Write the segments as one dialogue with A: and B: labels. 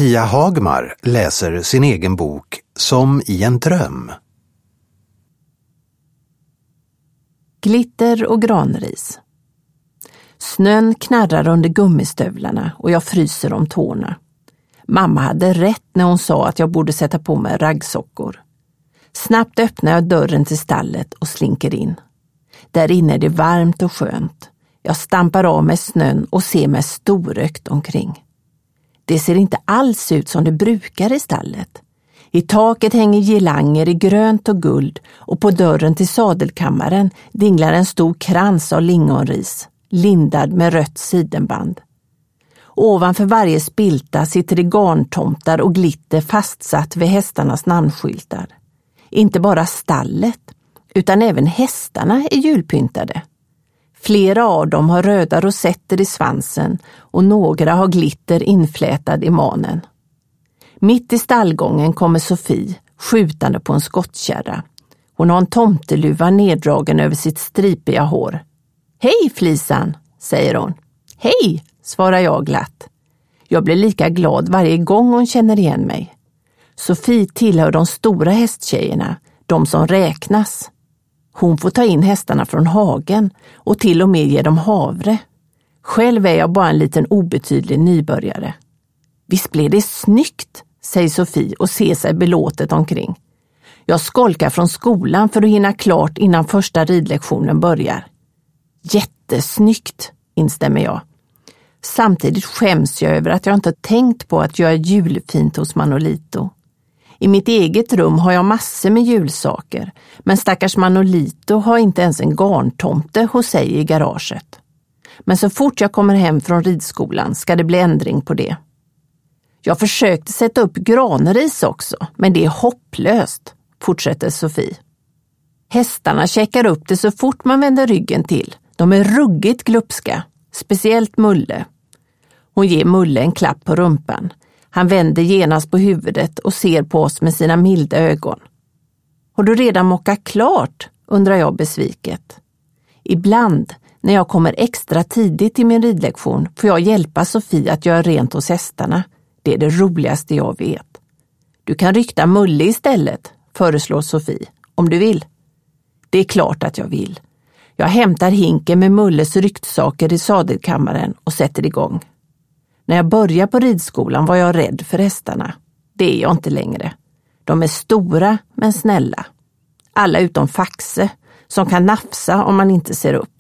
A: Pia Hagmar läser sin egen bok Som i en dröm.
B: Glitter och granris. Snön knarrar under gummistövlarna och jag fryser om tårna. Mamma hade rätt när hon sa att jag borde sätta på mig raggsockor. Snabbt öppnar jag dörren till stallet och slinker in. Där inne är det varmt och skönt. Jag stampar av med snön och ser mig storökt omkring. Det ser inte alls ut som det brukar i stallet. I taket hänger girlanger i grönt och guld och på dörren till sadelkammaren dinglar en stor krans av lingonris, lindad med rött sidenband. Ovanför varje spilta sitter det garntomtar och glitter fastsatt vid hästarnas namnskyltar. Inte bara stallet, utan även hästarna är julpyntade. Flera av dem har röda rosetter i svansen och några har glitter inflätad i manen. Mitt i stallgången kommer Sofie, skjutande på en skottkärra. Hon har en tomteluva neddragen över sitt stripiga hår. Hej Flisan, säger hon. Hej, svarar jag glatt. Jag blir lika glad varje gång hon känner igen mig. Sofie tillhör de stora hästtjejerna, de som räknas. Hon får ta in hästarna från hagen och till och med ge dem havre. Själv är jag bara en liten obetydlig nybörjare. Visst blev det snyggt, säger Sofie och ser sig belåtet omkring. Jag skolkar från skolan för att hinna klart innan första ridlektionen börjar. Jättesnyggt, instämmer jag. Samtidigt skäms jag över att jag inte tänkt på att göra julfint hos Manolito. I mitt eget rum har jag massor med julsaker, men stackars Manolito har inte ens en garntomte hos sig i garaget. Men så fort jag kommer hem från ridskolan ska det bli ändring på det. Jag försökte sätta upp granris också, men det är hopplöst, fortsätter Sofie. Hästarna checkar upp det så fort man vänder ryggen till. De är ruggigt glupska, speciellt Mulle. Hon ger Mulle en klapp på rumpan. Han vänder genast på huvudet och ser på oss med sina milda ögon. Har du redan mockat klart? Undrar jag besviket. Ibland, när jag kommer extra tidigt till min ridlektion, får jag hjälpa Sofie att göra rent hos hästarna. Det är det roligaste jag vet. Du kan rykta Mulle istället, föreslår Sofie, om du vill. Det är klart att jag vill. Jag hämtar hinken med Mulles ryktsaker i sadelkammaren och sätter igång. När jag började på ridskolan var jag rädd för hästarna. Det är jag inte längre. De är stora men snälla. Alla utom Faxe, som kan nafsa om man inte ser upp.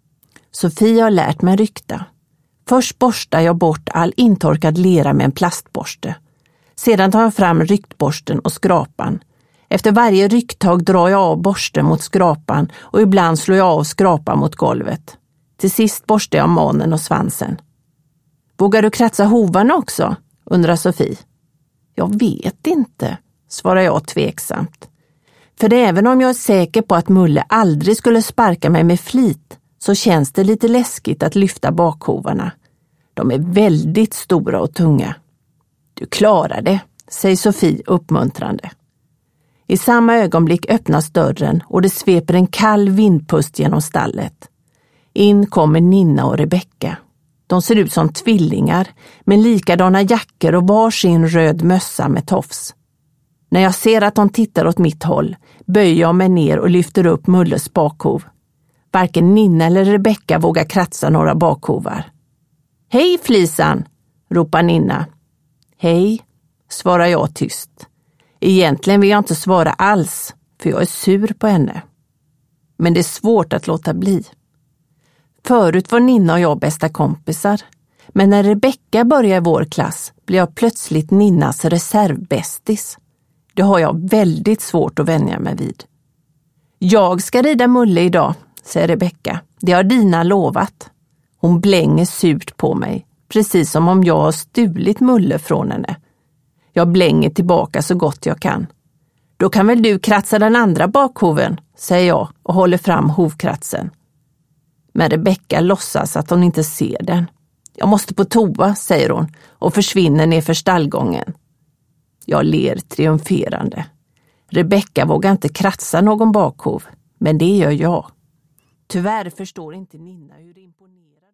B: Sofie har lärt mig rykta. Först borstar jag bort all intorkad lera med en plastborste. Sedan tar jag fram ryktborsten och skrapan. Efter varje rykttag drar jag av borsten mot skrapan och ibland slår jag av skrapan mot golvet. Till sist borstar jag manen och svansen. Vågar du kratsa hovarna också? Undrar Sofie. Jag vet inte, svarar jag tveksamt. För även om jag är säker på att Mulle aldrig skulle sparka mig med flit så känns det lite läskigt att lyfta bakhovarna. De är väldigt stora och tunga. Du klarar det, säger Sofie uppmuntrande. I samma ögonblick öppnas dörren och det sveper en kall vindpust genom stallet. In kommer Nina och Rebecka. De ser ut som tvillingar med likadana jackor och varsin röd mössa med tofs. När jag ser att de tittar åt mitt håll böjer jag mig ner och lyfter upp Mulles bakhov. Varken Nina eller Rebecka vågar kratsa några bakhovar. Hej Flisan, ropar Nina. Hej, svarar jag tyst. Egentligen vill jag inte svara alls, för jag är sur på henne. Men det är svårt att låta bli. Förut var Nina och jag bästa kompisar. Men när Rebecka började i vår klass blev jag plötsligt Ninnas reservbästis. Det har jag väldigt svårt att vänja mig vid. Jag ska rida Mulle idag, säger Rebecka. Det har Dina lovat. Hon blänger surt på mig, precis som om jag har stulit Mulle från henne. Jag blänger tillbaka så gott jag kan. Då kan väl du kratsa den andra bakhoven, säger jag och håller fram hovkratsen. Men Rebecka låtsas att hon inte ser den. Jag måste på toa, säger hon och försvinner ner för stallgången. Jag ler triumferande. Rebecka vågar inte kratsa någon bakhov, men det gör jag. Tyvärr förstår inte Nina hur imponerad